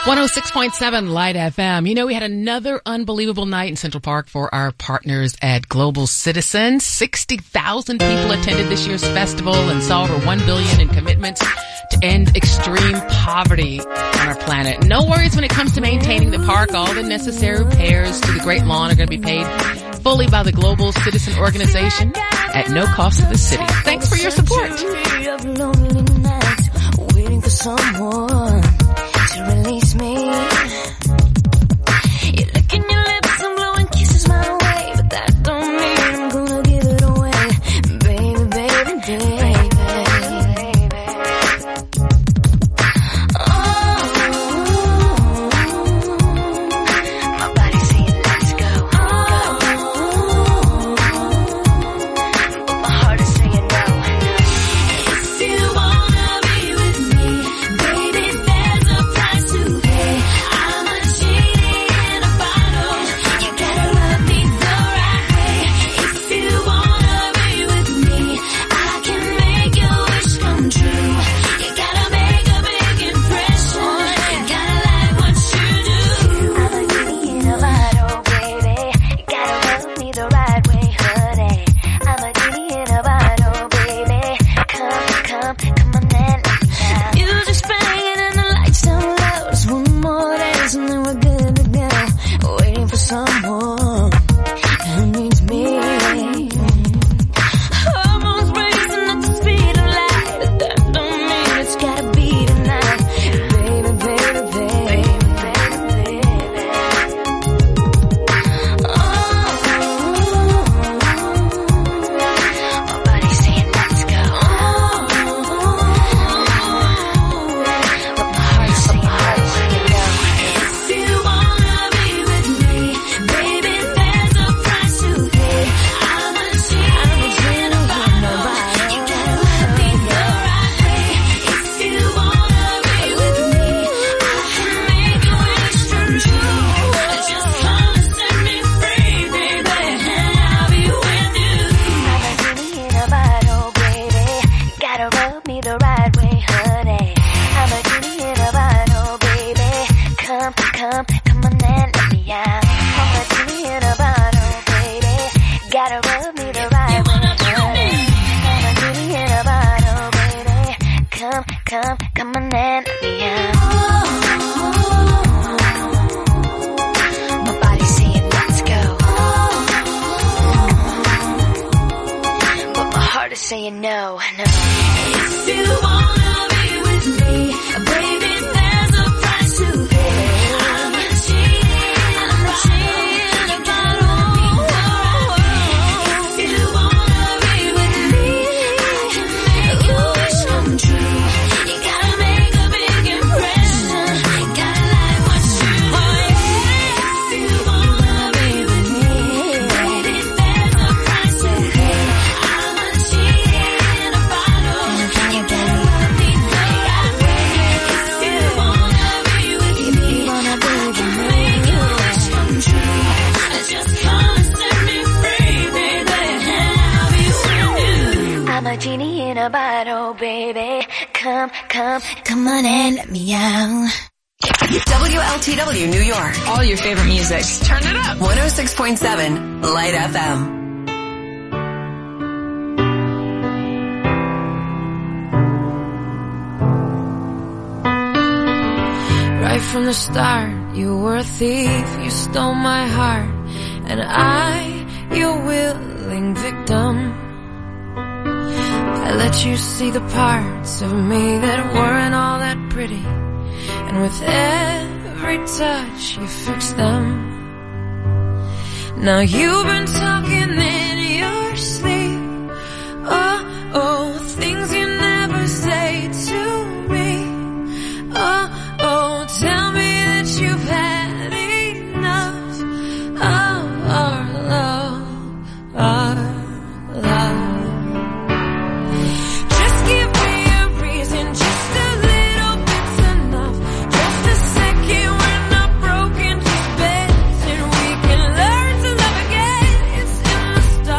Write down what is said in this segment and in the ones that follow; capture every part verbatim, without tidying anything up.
one oh six point seven Light F M. You know, we had another unbelievable night in Central Park for our partners at Global Citizen. sixty thousand people attended this year's festival and saw over one billion dollars in commitments to end extreme poverty on our planet. No worries when it comes to maintaining the park. All the necessary repairs to the Great Lawn are going to be paid fully by the Global Citizen organization at no cost to the city. Thanks for your support. Waiting for someone to release me. You're licking your lips and blowing kisses my way, but that don't mean I'm gonna give it away. Baby, baby, baby. Oh, my body's saying let's go. Oh, but my heart is saying no. If you wanna be with me, baby, there's a price to pay. I'm a genie in a bottle. You gotta love me the right way. If you wanna be with me, I can make your wish come true. You gotta make a big impression. You gotta like what you do. I'm a genie in a bottle, baby. You gotta love me the right way, honey. I'm a genie in a bottle, baby. Come, come, come on and let me out. Music's playing and the lights down low. Just one more dance and then we're good to go. Waiting for someone who needs me. Hormones racing at the speed of light, but that don't mean it's gotta be tonight. Baby, baby, baby, baby, baby. Oh, my body's saying let's go. But my heart's saying no. If you wanna be with me, baby, there's a price to pay. I'm a genie in a bottle. You gotta love me the right way. If you wanna be with me, I can make your wish come true. Just come and set me free, baby, and I'll be with you. I'm a genie in a bottle, baby. Gotta rub me the right way, honey. I'm a genie in a bottle, baby. Come, come, come on and let me out. I'm a genie in a bottle, baby. Gotta rub me the right way, honey. I'm a genie in a bottle, baby. Come, come, come on and let me out. My body's saying let's go, but my heart is saying no, no. If you wanna be with me, baby, there's a price to pay. I'm a genie, I'm a genie in a bottle. If you wanna be with me, I can make your wish come true. You gotta make a big impression. You gotta like what you do. If you wanna be with me, baby, there's a price to pay. I'm a genie in a bottle. You gotta love me the right way. If you wanna be with me, I can make your wish come true. Just come and set me free, baby, and I'll be with you. I'm a genie in a bottle, baby. Come, come, come on and let me out. W L T W New York. All your favorite music. Turn it up. one oh six point seven Light F M. Right from the start, you were a thief, you stole my heart, and I, your willing victim. I let you see the parts of me that weren't all that pretty, and with every touch you fixed them. Now you've been talking in your sleep, oh, oh, things you never say to me, oh, oh, tell me that you've had enough of our love, our love. Just give me a reason, just a little bit's enough. Just a second, we're not broken, just bends, and we can learn to love again. It's in the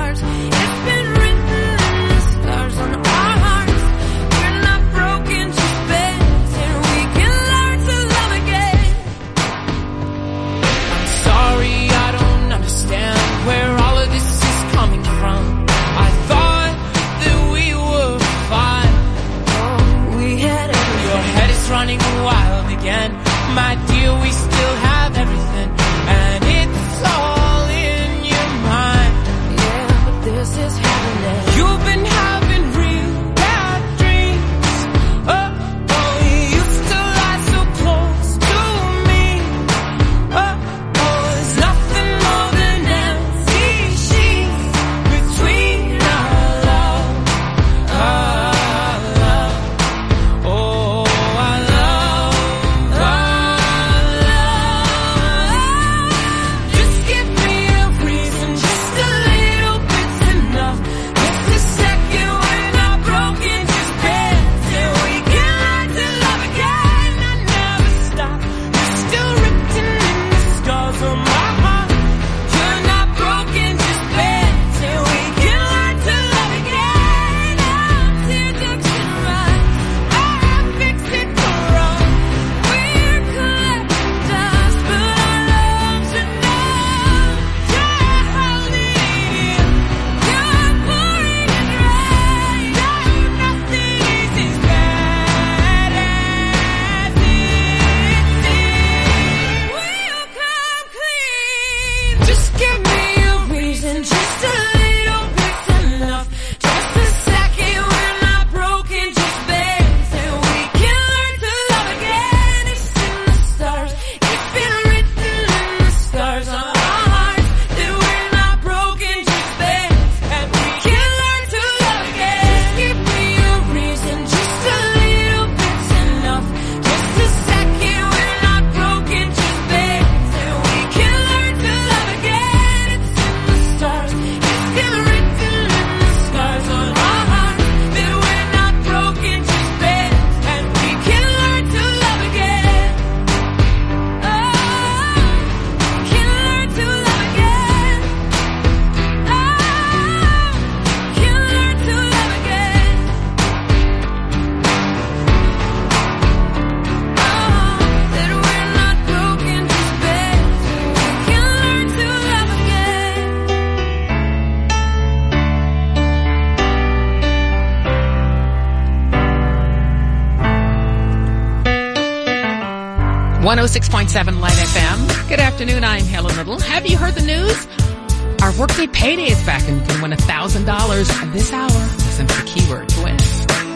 one oh six point seven Light F M. Good afternoon, I'm Helen Little. Have you heard the news? Our Workday Payday is back and you can win one thousand dollars this hour. Listen to the keyword to win.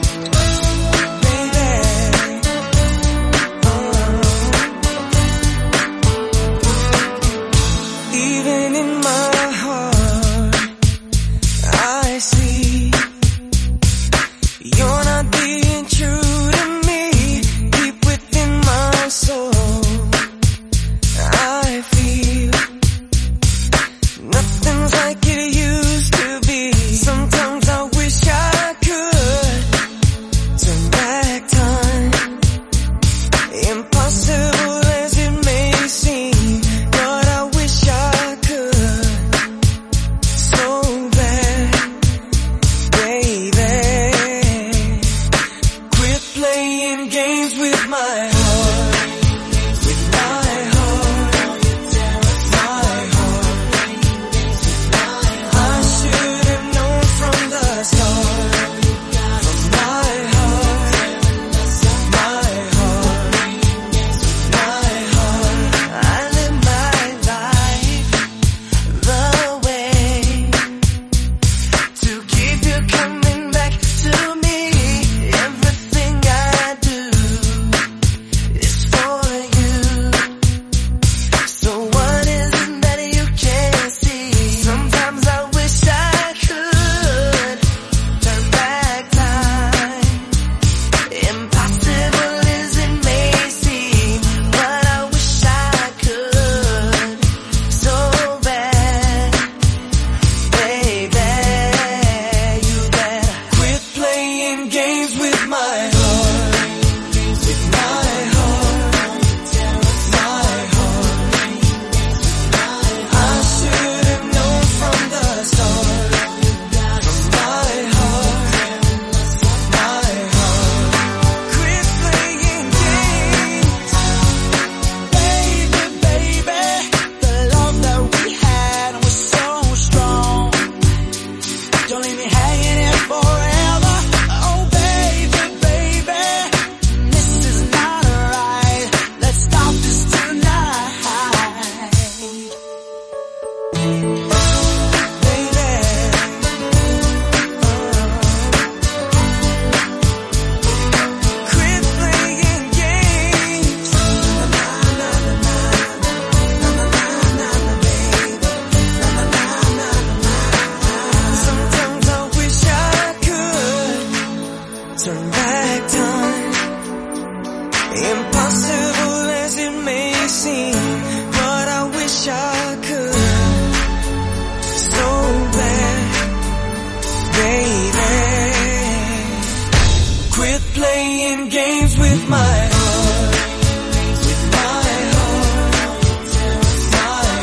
Even in my heart, I see you're not being true to me. Deep within my soul, I feel nothing's like it used to be. Sometimes I wish I could turn back time. Impossible as it may seem, but I wish I could so bad, baby. Quit playing games with my heart, with my heart, my heart. I should have known from the start. From my heart, my heart, my heart. I live my life the way to keep you coming back to me. Everything I do is for you. So what is it that you can't see? Sometimes I wish I could turn back time. Impossible as it may seem, but I wish I could so bad, baby. You better quit playing games with my heart, with my heart, my heart. I should have known from the start. From my heart, my heart. Quit playing games, baby, baby. The love that we had was so strong. Don't leave me hanging here forever. Oh, baby, baby, this is not right. Let's stop this tonight, baby. Quit playing games. Sometimes I wish I could turn back time. Impossible as it may seem, but I wish I could so bad, baby. Quit playing games with my heart, with my heart, my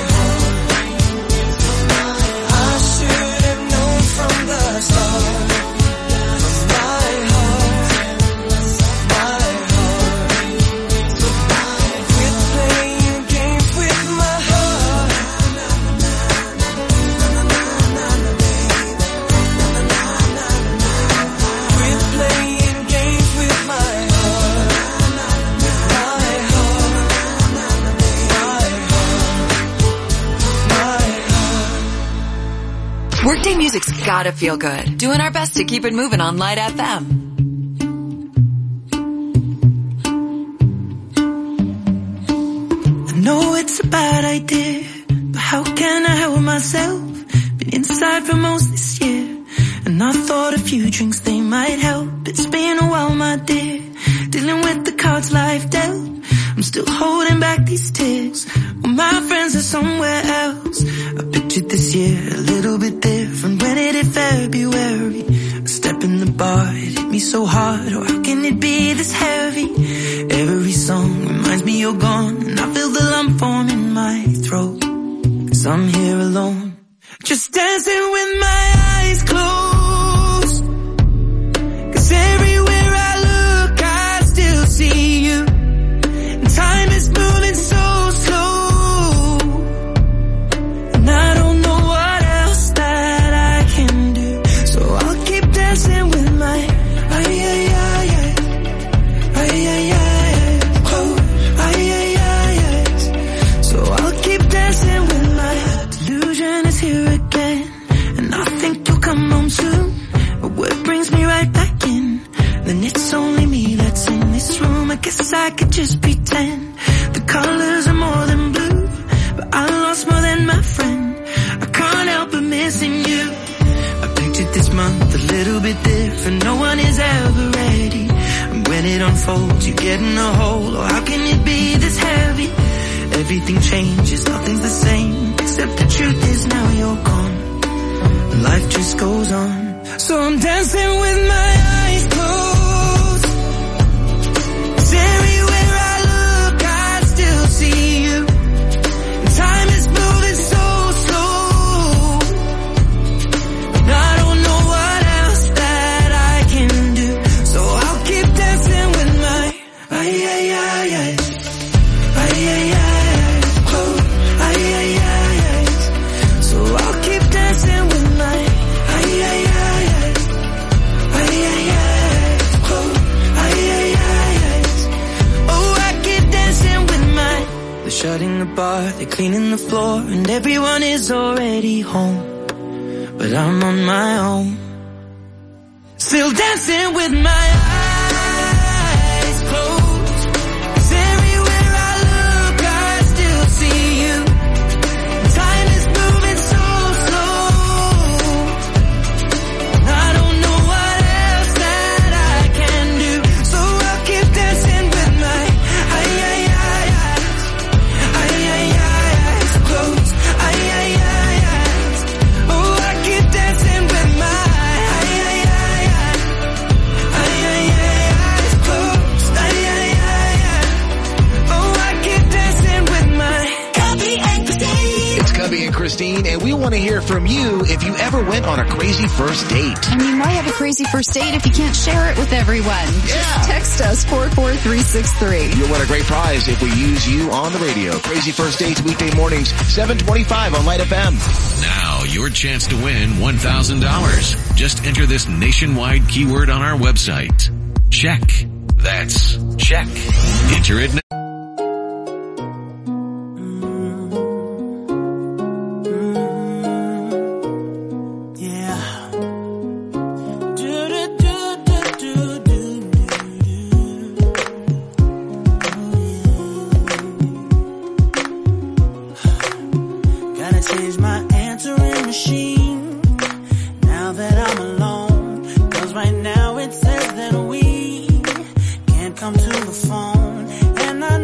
heart. I should have known from the start. From my heart, my heart. Quit playing games with my heart. Quit playing games with my heart, my heart, my heart, my heart. Workday music's gotta feel good. Doing our best to keep it moving on Light F M. I know it's a bad idea, but how can I help myself? Been inside for most this year, and I thought a few drinks they might help. It's been a while, my dear, dealing with the cards life dealt. I'm still holding back these tears, well, my friends are somewhere else. I pictured this year a little bit different. When it hit February, a step in the bar, it hit me so hard. Oh, how can it be this heavy? Every song reminds me you're gone, and I feel the lump form in my throat. Cause I'm here alone, just dancing with my eyes closed. Cause everywhere I look I still see you, and time is moving so slow, and I don't know what else that I can do. So I'll keep dancing with my ay ay ay ay ay ay ay close ay ay ay it's only me that's in this room. I guess I could just pretend the colors are more than blue, but I lost more than my friend. I can't help but missing you. I pictured this month a little bit different. No one is ever ready, and when it unfolds you get in a hole. Oh, how can it be this heavy? Everything changes, nothing's the same, except the truth is now you're gone, and life just goes on. So I'm dancing with my eyes closed, 'cause everywhere I look I still see you, and time is moving so slow, and I don't know what else that I can do. So I'll keep dancing with my ay, ay, ay, ay, ay, ay, ay. So I'll keep dancing with my ay, ay, ay, ay, ay, ay, ay, oh, ay, ay, ay, ay. Oh, I keep dancing with my. They're shutting the bar, they're cleaning the floor, and everyone is already home, but I'm on my own, still dancing with my eyes closed, 'cause everywhere I look I still see you. Time is moving so slow, and I don't know what else that I can do. So I'll keep dancing with my ay, ay, ay, eyes, ay, ay, ay, eyes closed, ay, ay, ay, eyes. Oh, I keep dancing with my ay, ay, ay, ay, ay, ay, ay, eyes closed, ay, ay, ay, ay. Oh, I keep dancing with my Copy and Christine. It's Cubby and Christine, and we want to hear from you if you ever went on a crazy first date. And you might have a crazy first date if you can't share it with everyone. Yeah. Just text us four four three six three. You'll win a great prize if we use you on the radio. Crazy First Dates weekday mornings, seven twenty-five on Light F M. Now, your chance to win one thousand dollars. Just enter this nationwide keyword on our website. Check. That's check. Enter it now. Yeah. Do, do, do, do, do, do, do. Gotta change my answering machine now that I'm alone, 'cause right now it says that we can't come to the phone, and I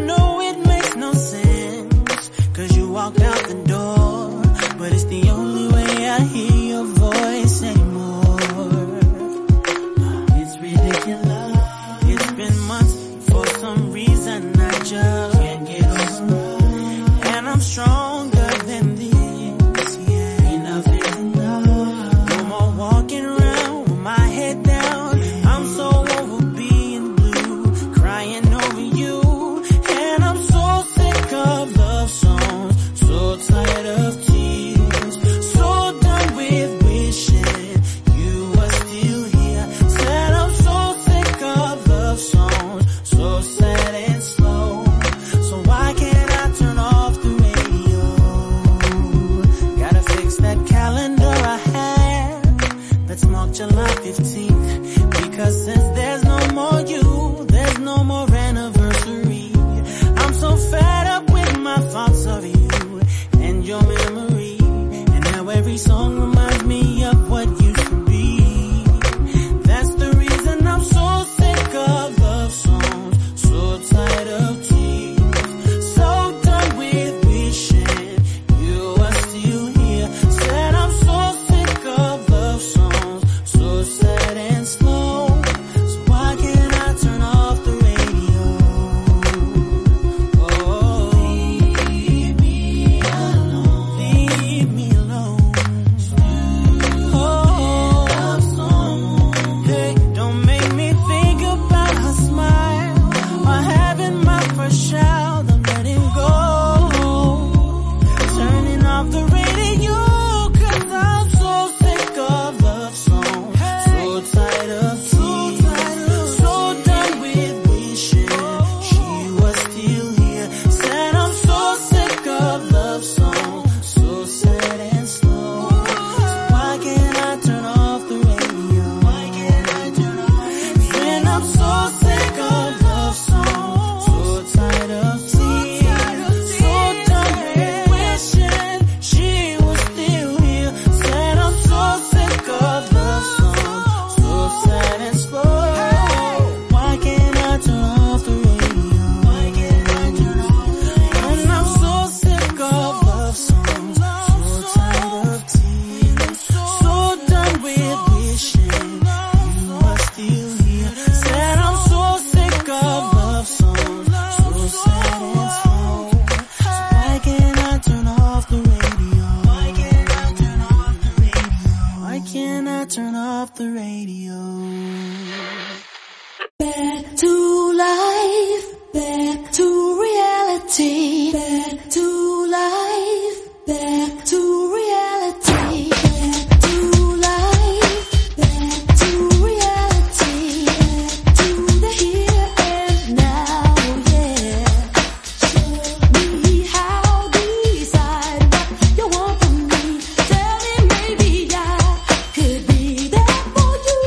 Back to life, back to reality, back to life, back to reality, back to life, back to reality, back to the here and now, yeah. Show me how, decide what you want from me. Tell me maybe I could be there for you.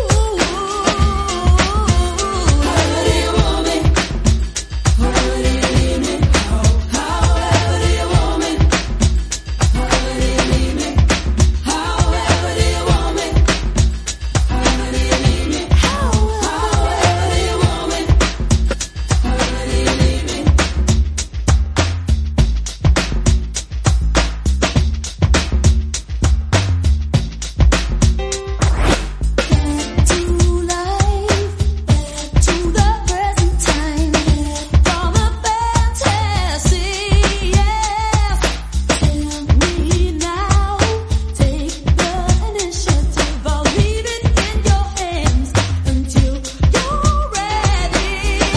However do you want me? However do you need me? However do you want me? However do you need me? However do you want me? However do you need me? However do you want me? However do you need me? Back to life, back to the present time, from a fantasy, yeah. Tell me now, take the initiative. I'll leave it in your hands until you're ready.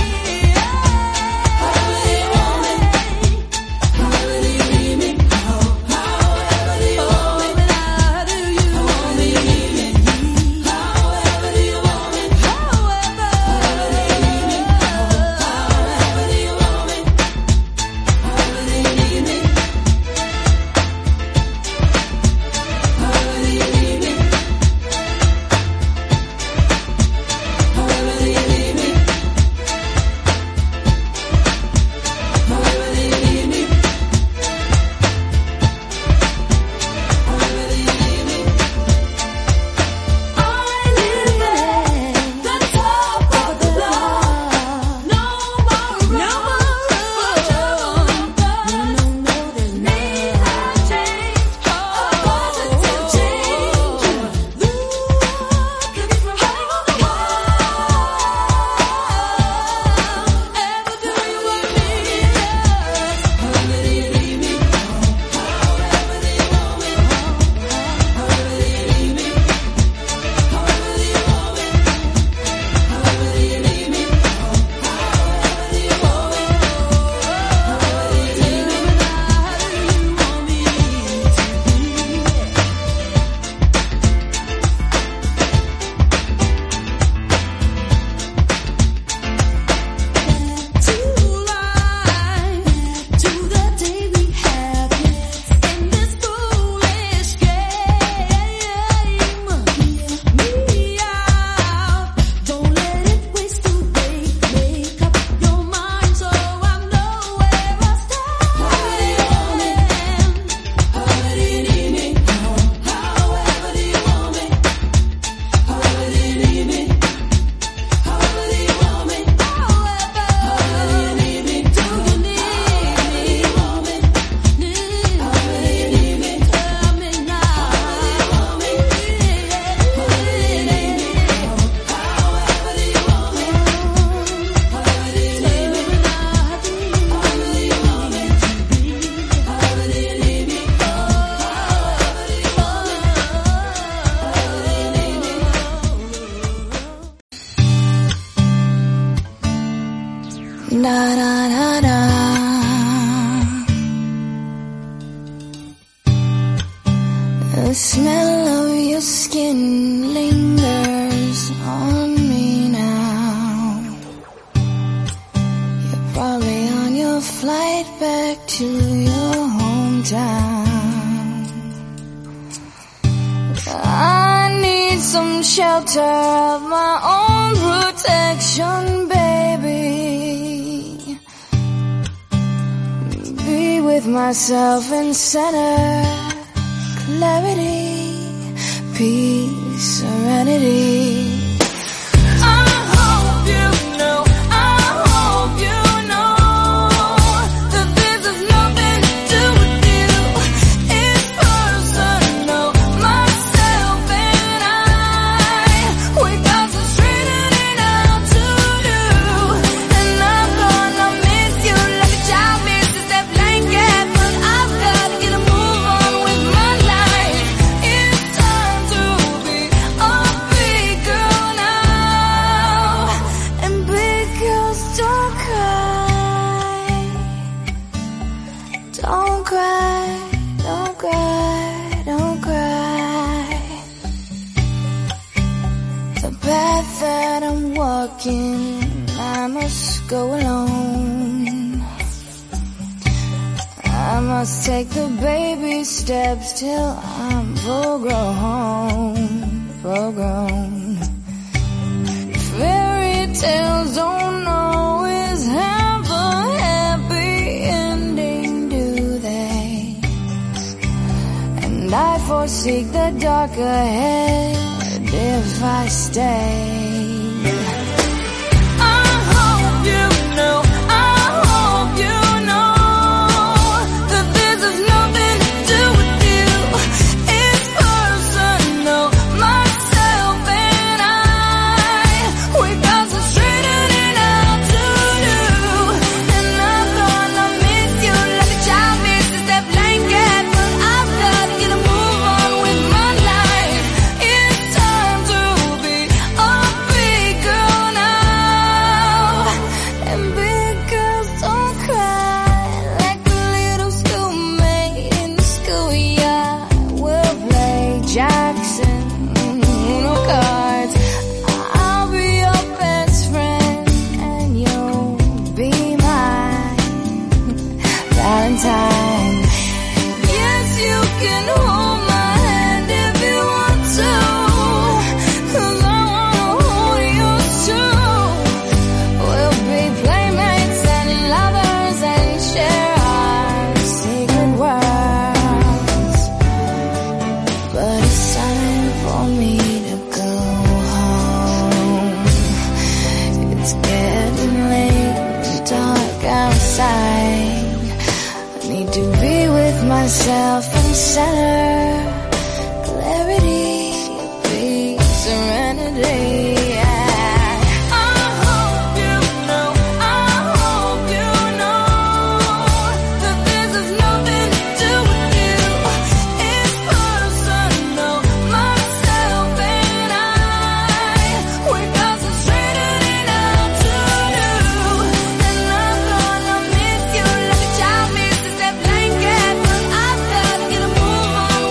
However do you want me? However do you need me? However do you want me? How do you want me? However do you want me? However do you need me? However do you want me? However do you need me? However do you need me? However do you need me? However do you need me? However do you need me? I live at the top of the block. No more room, no more room. No, no, there's need a change, a positive change. Look at me from high on the wall. Ever do you want me? However do you need me? However do you want me? However do you need me? However do you want me? However do you need me? However do you want me? However do you need me? How do you want me to be? To life, to the day we have in this foolish game. Me out, don't let it waste away. Make up your mind so I know where I stand. However do you need me? However do you want me? However do you need me? However do you want me? However do you need me? Do you need me? Want me? Need? However do you need me? Tell me now. However do you want me? However do you need me? However do you want me? However do you need me? However do you want me to be? However do you need me? However do you want me? Da da da da. The smell of your skin lingers on me now. You're probably on your flight back to your hometown. I need some shelter of my own protection, baby. Be with myself in center, clarity, peace, serenity. I hope you know, I hope you know that this has nothing to do with you. It's personal, myself and I. We concentrated it out to do, and I'm gonna miss you like a child misses that blanket. But I've gotta get a move on with my life. It's time to be a big girl. must go alone. I must take the baby steps till I'm full grown, full grown. Fairy tales don't always have a happy ending, do they? And I forsake the dark ahead if I stay. Myself and center, clarity, peace, serenity. Move on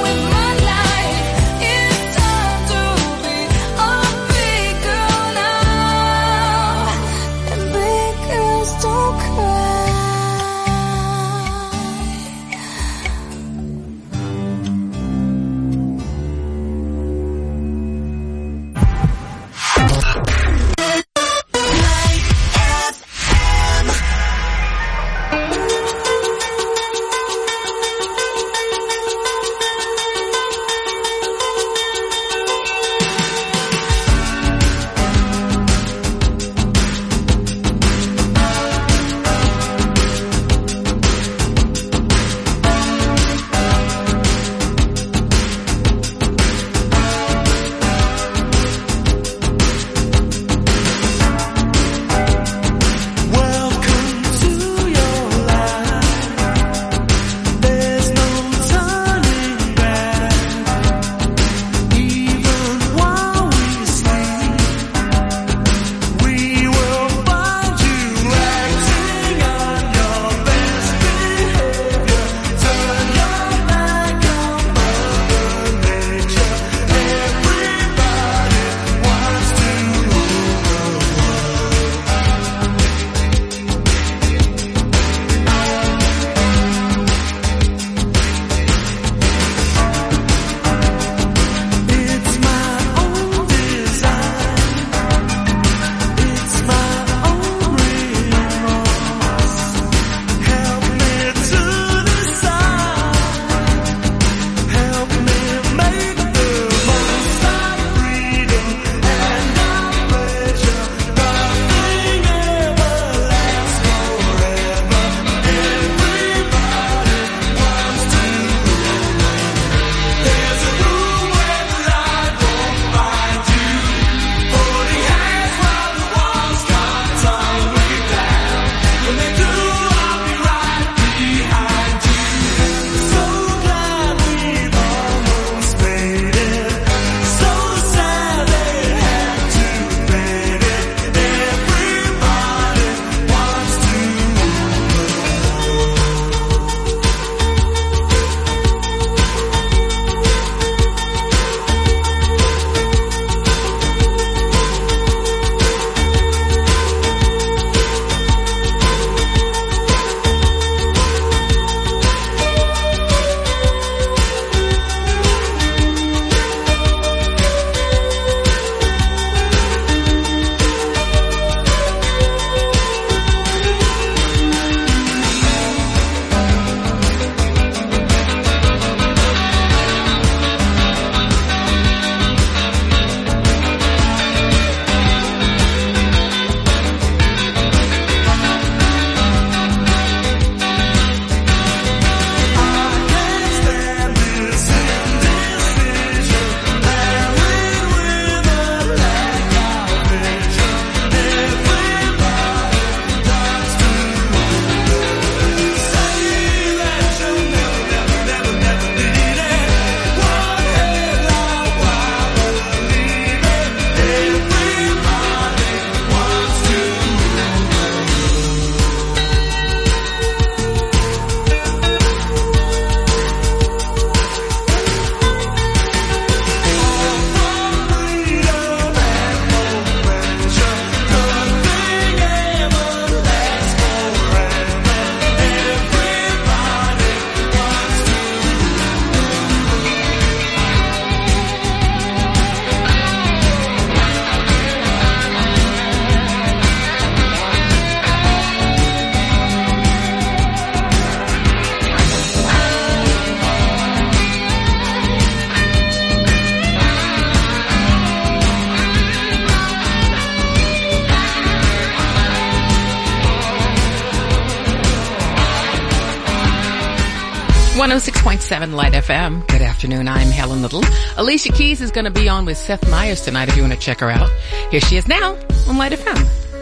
one oh six point seven Light F M. Good afternoon. I'm Helen Little. Alicia Keys is going to be on with Seth Meyers tonight if you want to check her out. Here she is now on Light F M.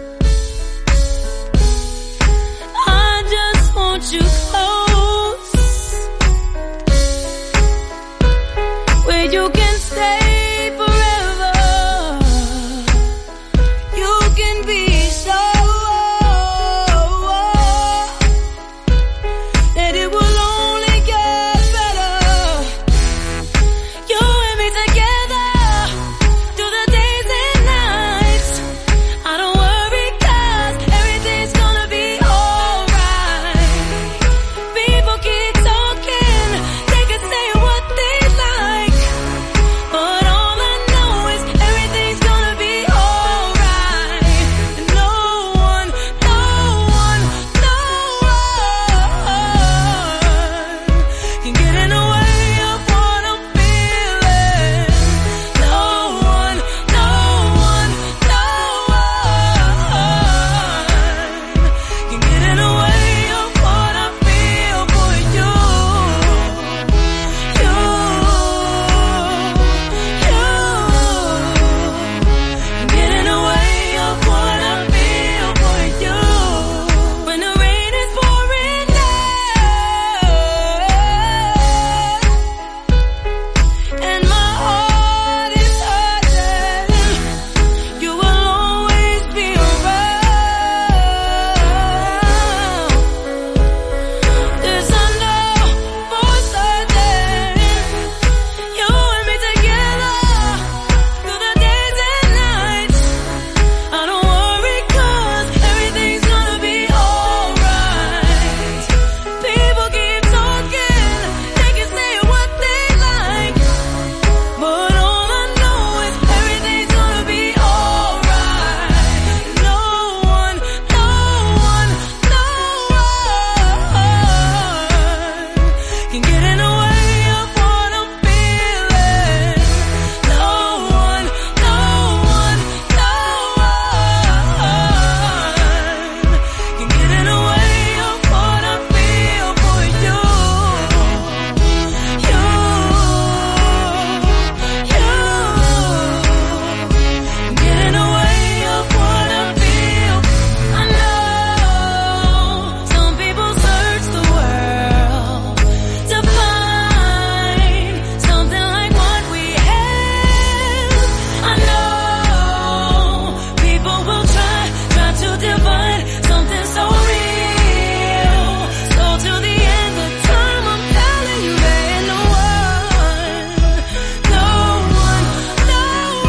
I just want you close, where you can stay forever. You can be so that it will only get better. You and me together through the days and nights. I don't worry 'cause everything's gonna be alright. People keep talking, they can say what they like, but all I know is everything's gonna be alright. And no one, no one, no one can get in the way of what I'm feeling. No one, no one, no one can get in the way of what I feel for you. You, you can get in the way of what I feel for you. When the rain is pouring down and my heart is hurting, you will always be around. This I know for certain. You and me together through the days and nights. I don't worry 'cause everything's gonna be alright. People keep talking, they can say what they like, but all I know is everything's gonna be alright. No one, no one, no one can get in the way of what I'm feeling. No one, no one, no one can get in the way of what I feel for you. You, you can get in the way of what I feel. I know some people search the world to find something like what we have. I know people will try, try to divine something so real. So till the end of time, I'm telling you there ain't no one, no one, no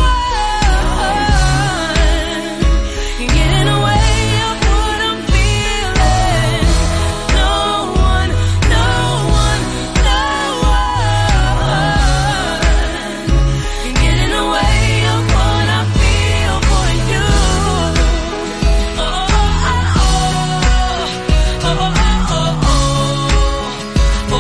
one can get in the way of what I'm feeling. No one, no one, no one can get in the way of what I feel for you. Oh, oh, oh, oh, oh, oh, oh, oh, oh, oh,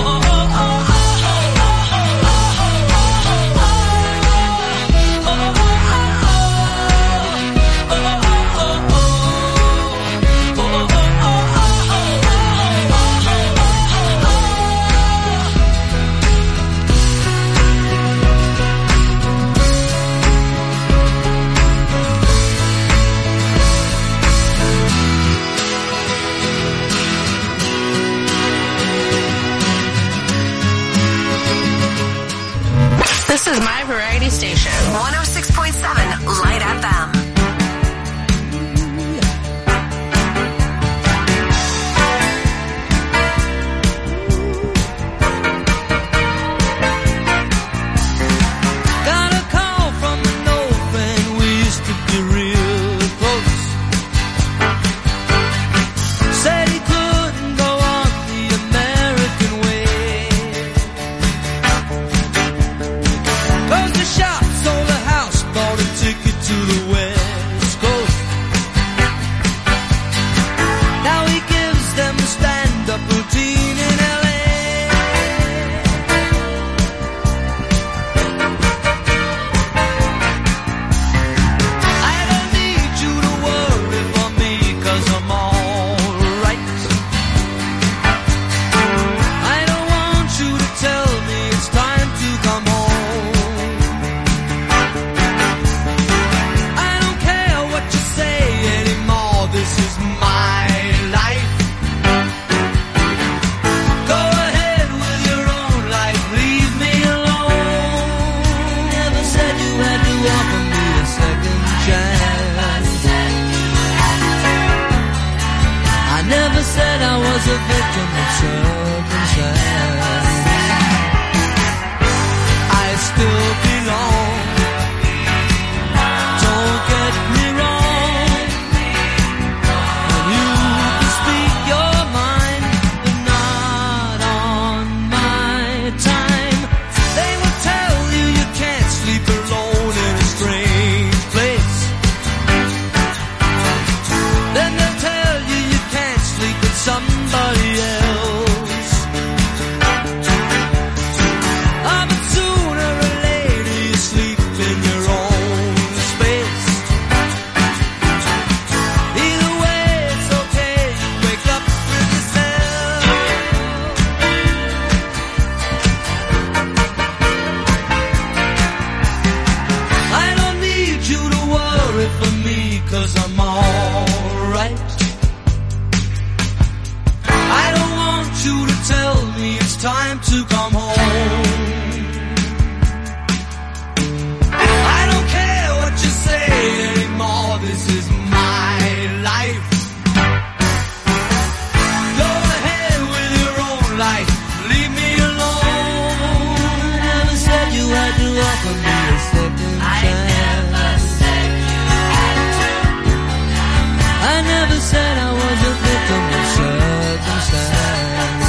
This is my variety station. one oh six point seven Light F M. Got a call from the north and we used to be real close. Said he couldn't go on the American way. Closed the shop, sold the house, bought a ticket was a victim of circumstance. I still belong. Don't get me wrong. And you can speak your mind, but not on my time. They will tell you you can't sleep alone in a strange place. Then they'll tell you you can't sleep with somebody else. Ah, but sooner or later you sleep in your own space. Either way, it's okay. You wake up with yourself. I don't need you to worry for me, 'cause I'm alright. I don't want you to tell me it's time to come home. I don't care what you say anymore. This is my life. Go ahead with your own life. Leave me alone. I never said you had to offer me a second chance. I never said I was a victim of circumstance.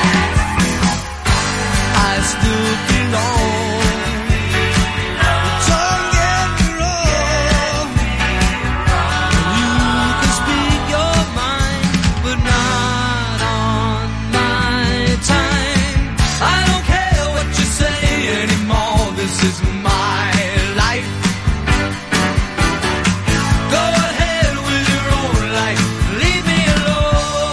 I still belong. Don't get me wrong. You can speak your mind, but not on my time. I don't care what you say anymore. This is my life. Go ahead with your own life. Leave me alone.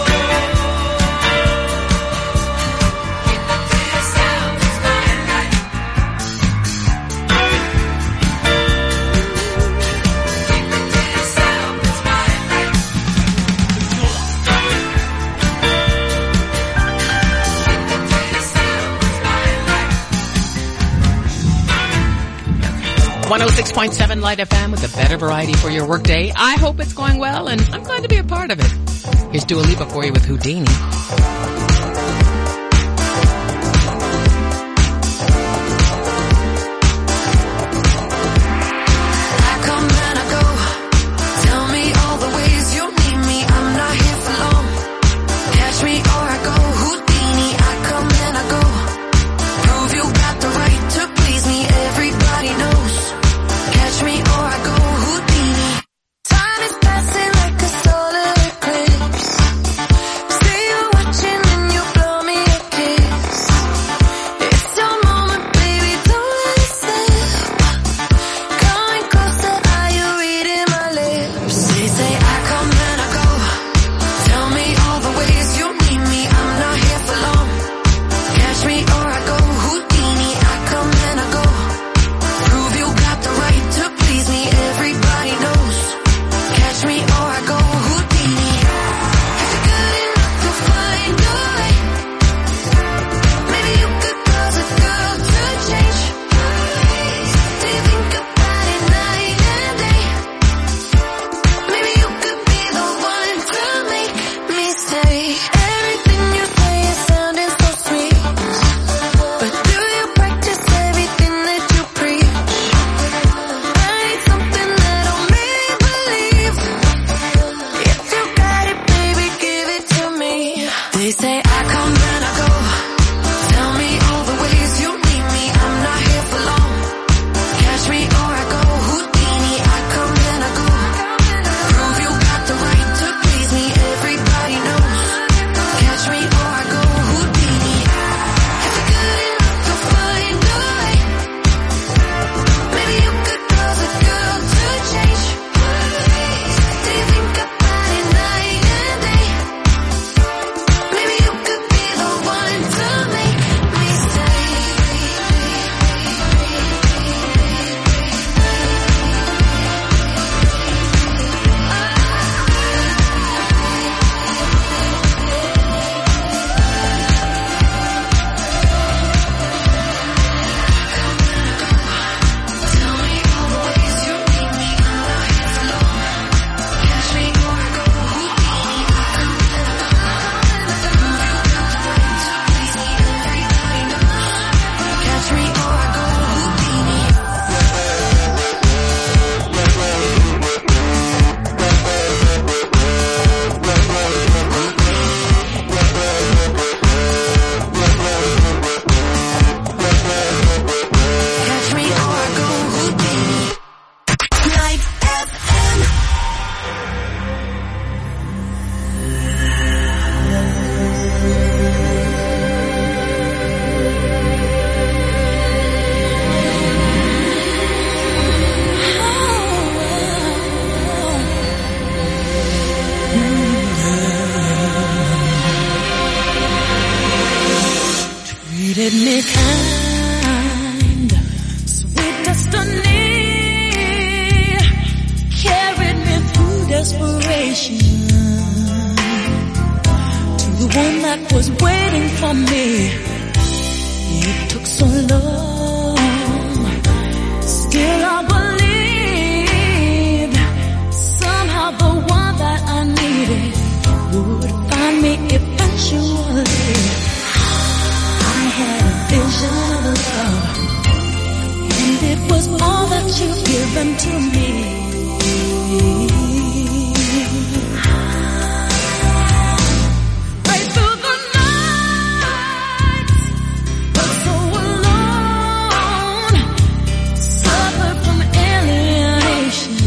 Keep it to yourself. It's my life. Keep it to yourself. It's my life. one oh six point seven Light F M with a better variety for your workday. I hope it's going well, and I'm glad to be a part of it. Here's Dua Lipa for you with Houdini. I come and I go. Tell me all the ways you need me. I'm not here for long. Catch me or I go Houdini. I come and I go. Prove you got the right to please me. Everybody knows. Catch me or I go Houdini. Time is passing like a solar eclipse. Say you're watching and treated me kind. Sweet destiny carried me through desperation to the one that was waiting for me. It took so long, still I believed somehow the one that I needed would find me eventually. I had a vision of love, and it was all that you've given to me. Right through the night, but so alone, suffered from alienation,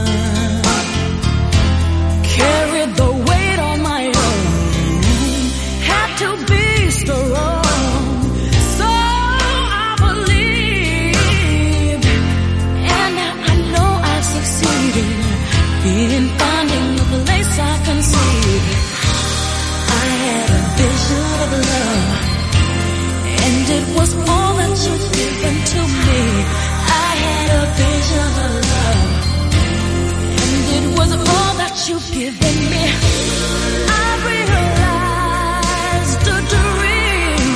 carried the weight on my own, had to be strong. So I believed, and now I know I've succeeded in finding the place I conceived. I had a vision of love, and it was all that you've given to me. I had a vision of love, and it was all that you've given me. I realized a dream,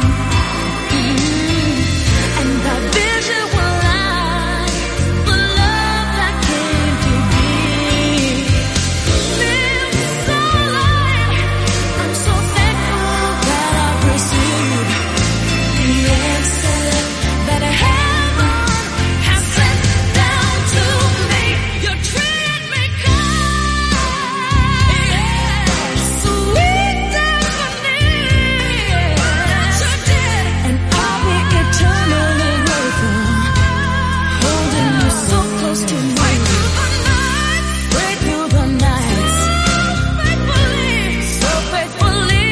mm, and that vision was like the love that came to be. Feels so alive. I'm so thankful that I've received the answer that heaven has sent down to me. You treated me kind, sweet destiny. You did, and I'll be eternally grateful, holding you so close to me. Right through the nights, so faithfully,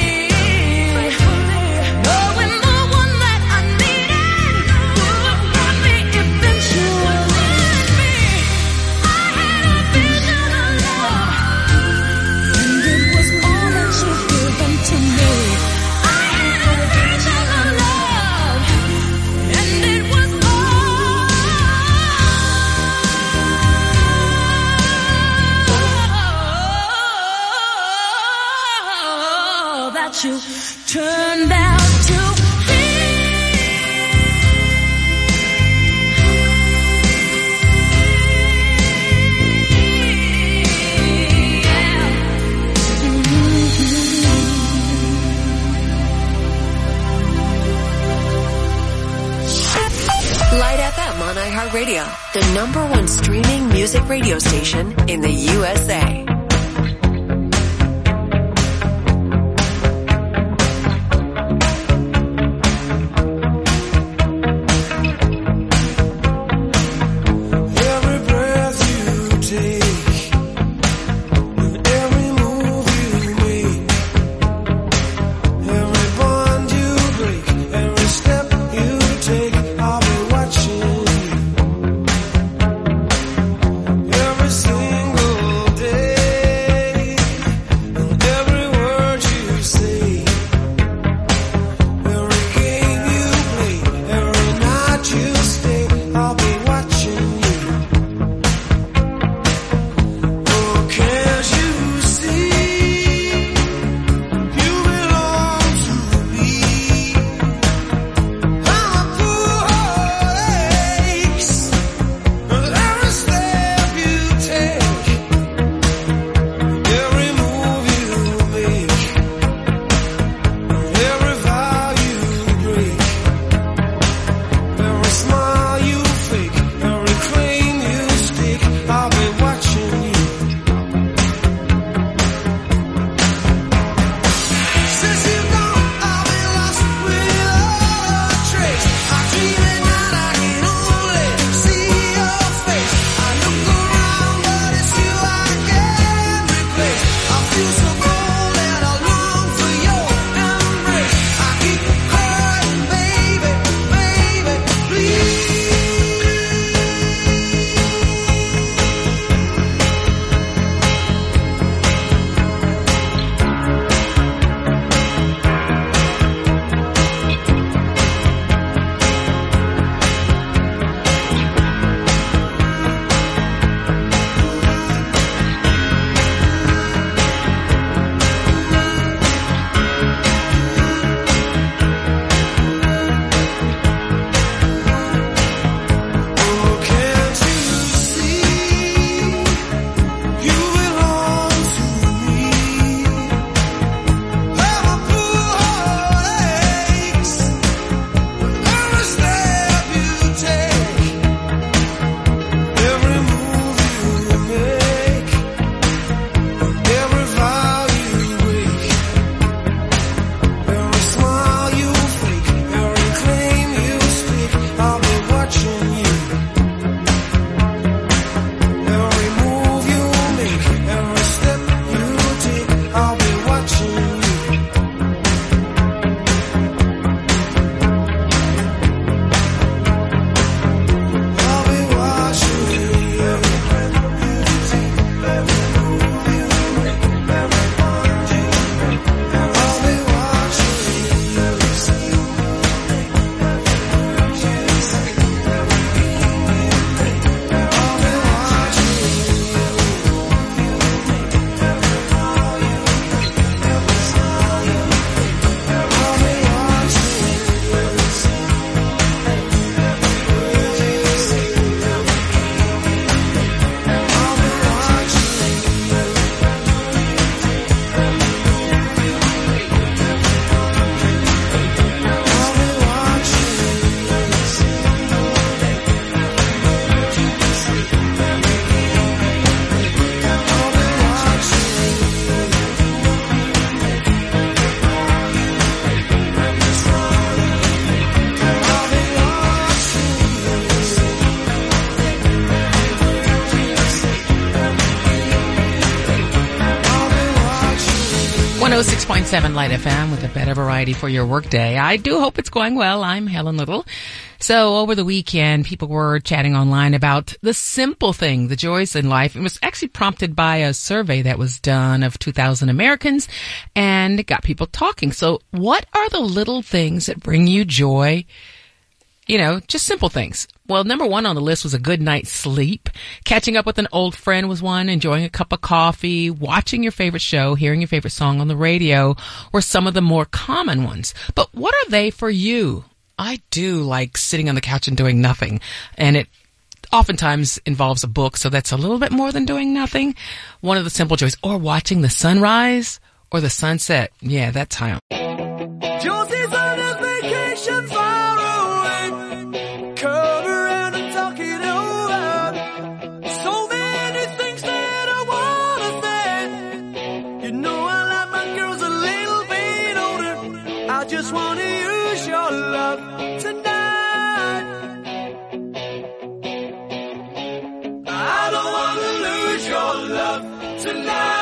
knowing the one that I needed would find me eventually. I had a vision of love, and it was all that you've given to me. I had a vision of love, and it was all that you turned out to be. Light F M on iHeartRadio, the number one streaming music radio station in the U S A. Every breath you take, and every move you make, every bond you break, every step you take, I'll be watching you. Every single day, one oh six point seven Light F M with a better variety for your workday. I do hope it's going well. I'm Helen Little. So over the weekend, people were chatting online about the simple thing, the joys in life. It was actually prompted by a survey that was done of two thousand Americans, and it got people talking. So what are the little things that bring you joy? You know, just simple things. Well, number one on the list was a good night's sleep. Catching up with an old friend was one. Enjoying a cup of coffee, watching your favorite show, hearing your favorite song on the radio were some of the more common ones. But what are they for you? I do like sitting on the couch and doing nothing. And it oftentimes involves a book, so that's a little bit more than doing nothing. One of the simple joys. Or watching the sunrise or the sunset. Yeah, that's high on. Josie's on a vacation far away. Come around and talk it over. So many things that I wanna say. You know I like my girls a little bit older. I just wanna use your love tonight. I don't wanna lose your love tonight.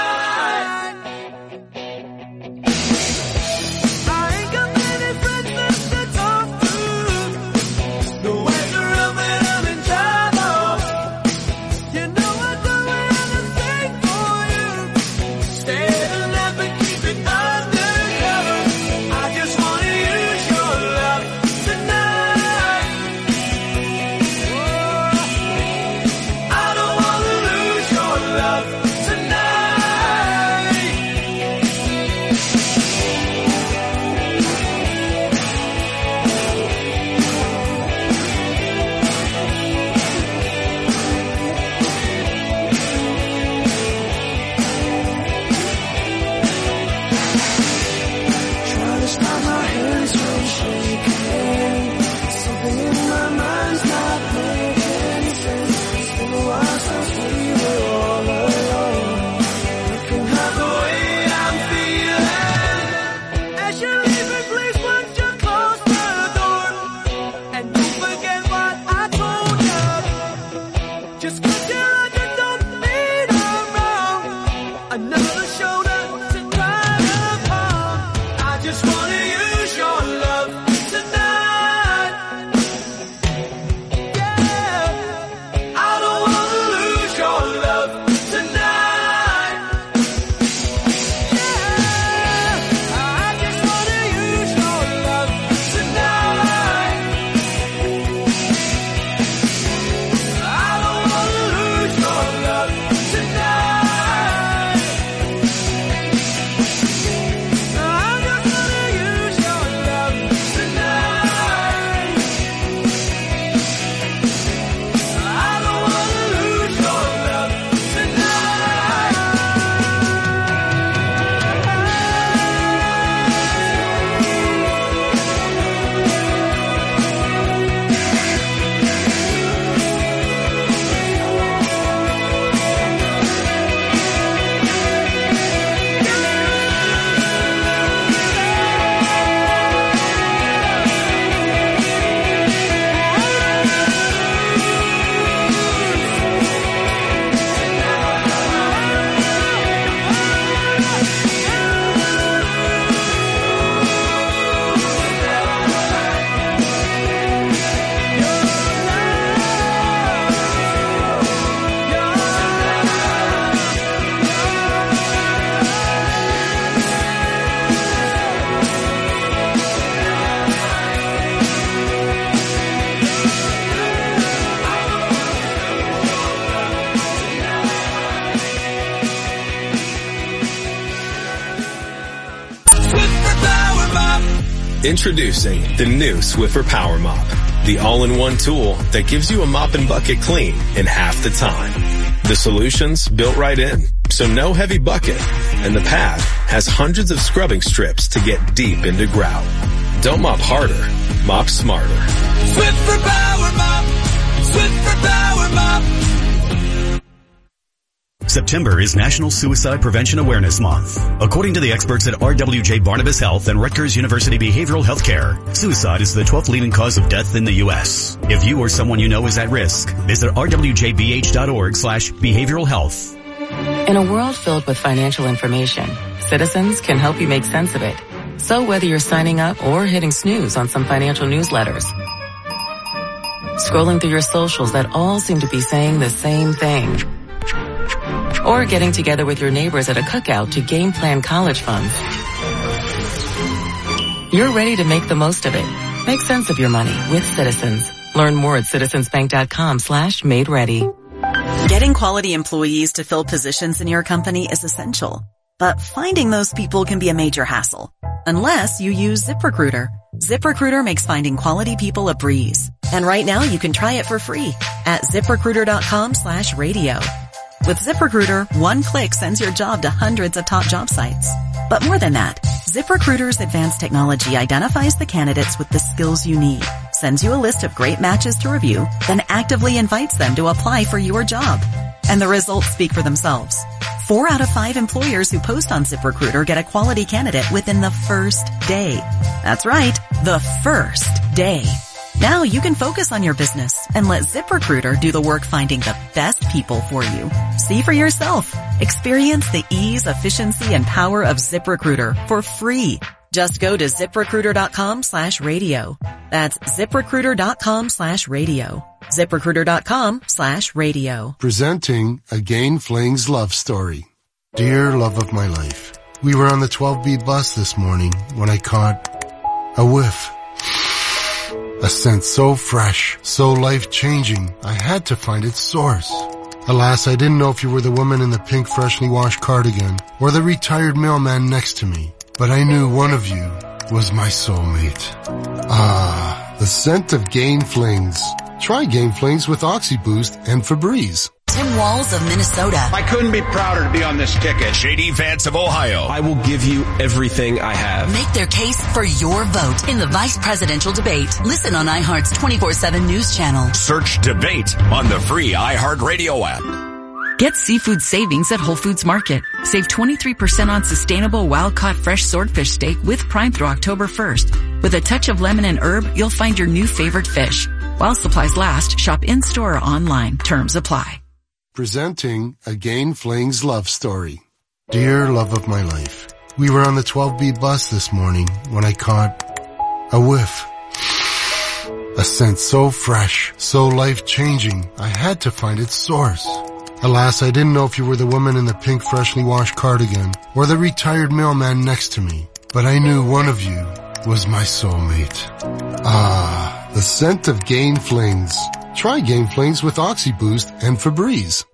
Introducing the new Swiffer Power Mop, the all-in-one tool that gives you a mop and bucket clean in half the time. The solution's built right in, so no heavy bucket, and the pad has hundreds of scrubbing strips to get deep into grout. Don't mop harder, mop smarter. Swiffer Power Mop! Swiffer Power Mop! September is National Suicide Prevention Awareness Month. According to the experts at R W J Barnabas Health and Rutgers University Behavioral Health Care, suicide is the twelfth leading cause of death in the U S. If you or someone you know is at risk, visit r w j b h dot org slash behavioral health. In a world filled with financial information, Citizens can help you make sense of it. So whether you're signing up or hitting snooze on some financial newsletters, scrolling through your socials that all seem to be saying the same thing, or getting together with your neighbors at a cookout to game plan college funds, you're ready to make the most of it. Make sense of your money with Citizens. Learn more at citizensbank.com slash made ready. Getting quality employees to fill positions in your company is essential, but finding those people can be a major hassle. Unless you use ZipRecruiter. ZipRecruiter makes finding quality people a breeze. And right now you can try it for free at ZipRecruiter.com slash radio. With ZipRecruiter, one click sends your job to hundreds of top job sites. But more than that, ZipRecruiter's advanced technology identifies the candidates with the skills you need, sends you a list of great matches to review, then actively invites them to apply for your job. And the results speak for themselves. Four out of five employers who post on ZipRecruiter get a quality candidate within the first day. That's right, the first day. Now you can focus on your business and let ZipRecruiter do the work finding the best people for you. See for yourself. Experience the ease, efficiency, and power of ZipRecruiter for free. Just go to ZipRecruiter.com slash radio. That's ZipRecruiter.com slash radio. ZipRecruiter.com slash radio. Presenting Again Fling's love story. Dear love of my life, we were on the twelve B bus this morning when I caught a whiff. A scent so fresh, so life-changing, I had to find its source. Alas, I didn't know if you were the woman in the pink freshly washed cardigan or the retired mailman next to me, but I knew one of you was my soulmate. Ah, the scent of Gain Flings. Try Gain Flings with OxyBoost and Febreze. Tim Walz of Minnesota. I couldn't be prouder to be on this ticket. J D Vance of Ohio. I will give you everything I have. Make their case for your vote in the vice presidential debate. Listen on iHeart's twenty-four seven news channel. Search Debate on the free iHeartRadio app. Get seafood savings at Whole Foods Market. Save twenty-three percent on sustainable wild-caught fresh swordfish steak with Prime through October first. With a touch of lemon and herb, you'll find your new favorite fish. While supplies last, shop in-store or online. Terms apply. Presenting Again Fling's love story. Dear love of my life, we were on the twelve B bus this morning when I caught a whiff. A scent so fresh, so life-changing, I had to find its source. Alas, I didn't know if you were the woman in the pink freshly washed cardigan or the retired mailman next to me, but I knew one of you was my soulmate. Ah, the scent of Gain Flings. Try Gain Flings with OxyBoost and Febreze.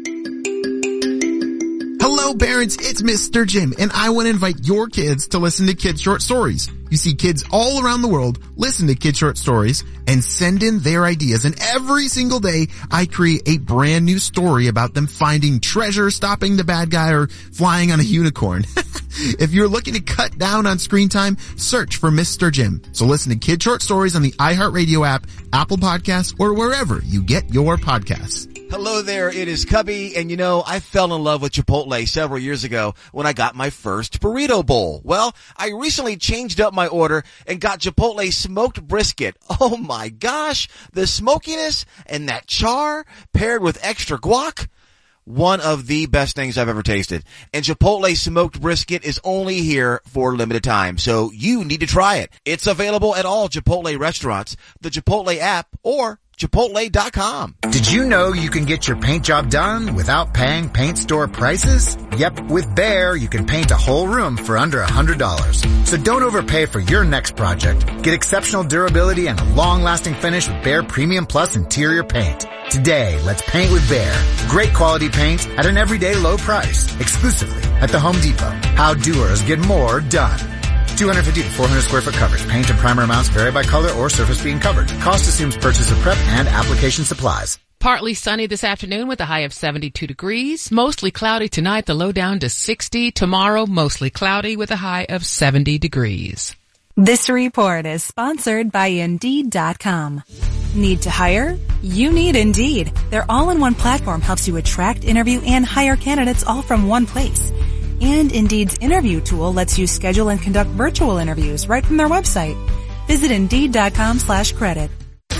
Hello parents, it's Mister Jim, and I want to invite your kids to listen to Kid Short Stories. You see, kids all around the world listen to Kid Short Stories and send in their ideas, and every single day I create a brand new story about them finding treasure, stopping the bad guy, or flying on a unicorn. If you're looking to cut down on screen time, search for Mister Jim. So listen to Kid Short Stories on the iHeartRadio app, Apple Podcasts, or wherever you get your podcasts. Hello there, it is Cubby, and you know, I fell in love with Chipotle several years ago when I got my first burrito bowl. Well, I recently changed up my order and got Chipotle smoked brisket. Oh my gosh, the smokiness and that char paired with extra guac. One of the best things I've ever tasted. And Chipotle smoked brisket is only here for limited time, so you need to try it. It's available at all Chipotle restaurants, the Chipotle app, or Chipotle dot com. Did you know you can get your paint job done without paying paint store prices? Yep, with Behr, you can paint a whole room for under one hundred dollars. So don't overpay for your next project. Get exceptional durability and a long-lasting finish with Behr Premium Plus interior paint. Today, let's paint with Behr. Great quality paint at an everyday low price. Exclusively at the Home Depot. How doers get more done. two hundred fifty to four hundred square foot coverage. Paint and primer amounts vary by color or surface being covered. Cost assumes purchase of prep and application supplies. Partly sunny this afternoon with a high of seventy-two degrees. Mostly cloudy tonight, the low down to sixty. Tomorrow, mostly cloudy with a high of seventy degrees. This report is sponsored by Indeed dot com. Need to hire? You need Indeed. Their all-in-one platform helps you attract, interview, and hire candidates all from one place. And Indeed's interview tool lets you schedule and conduct virtual interviews right from their website. Visit Indeed dot com slash credit.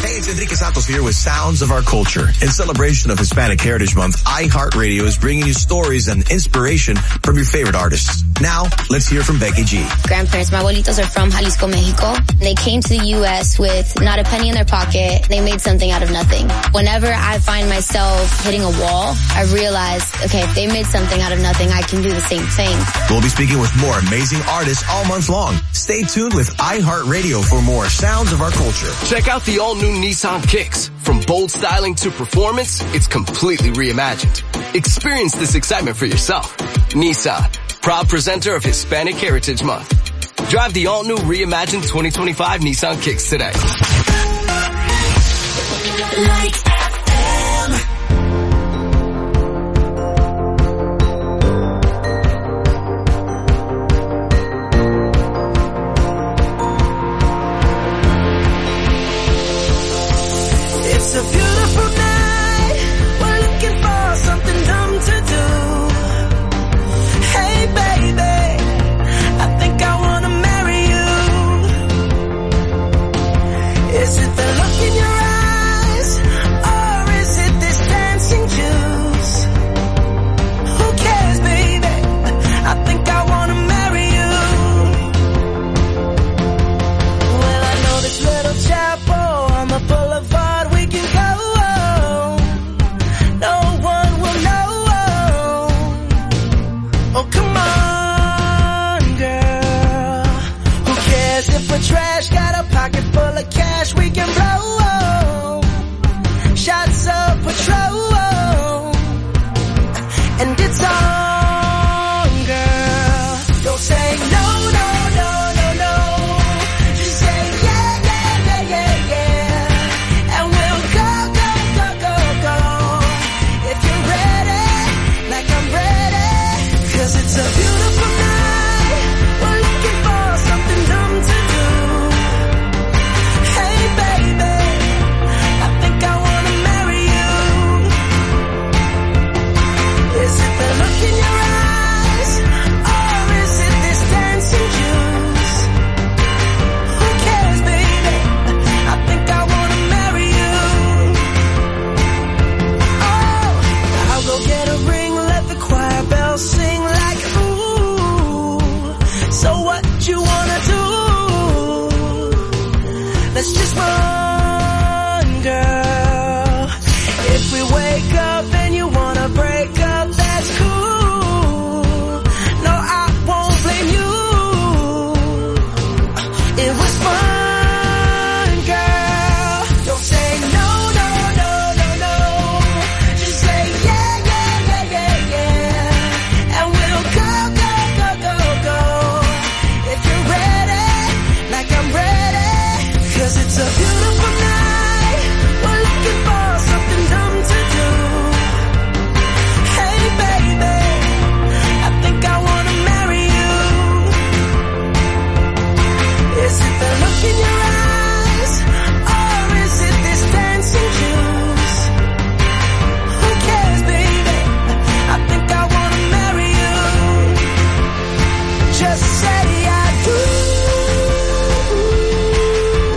Hey, it's Enrique Santos here with Sounds of Our Culture. In celebration of Hispanic Heritage Month, iHeartRadio is bringing you stories and inspiration from your favorite artists. Now, let's hear from Becky G. Grandparents, my abuelitos are from Jalisco, Mexico. They came to the U S with not a penny in their pocket. They made something out of nothing. Whenever I find myself hitting a wall, I realize, okay, if they made something out of nothing, I can do the same thing. We'll be speaking with more amazing artists all month long. Stay tuned with iHeartRadio for more Sounds of Our Culture. Check out the all-new Nissan Kicks. From bold styling to performance, it's completely reimagined. Experience this excitement for yourself. Nissan, proud presenter of Hispanic Heritage Month. Drive the all-new reimagined twenty twenty-five Nissan Kicks today. Like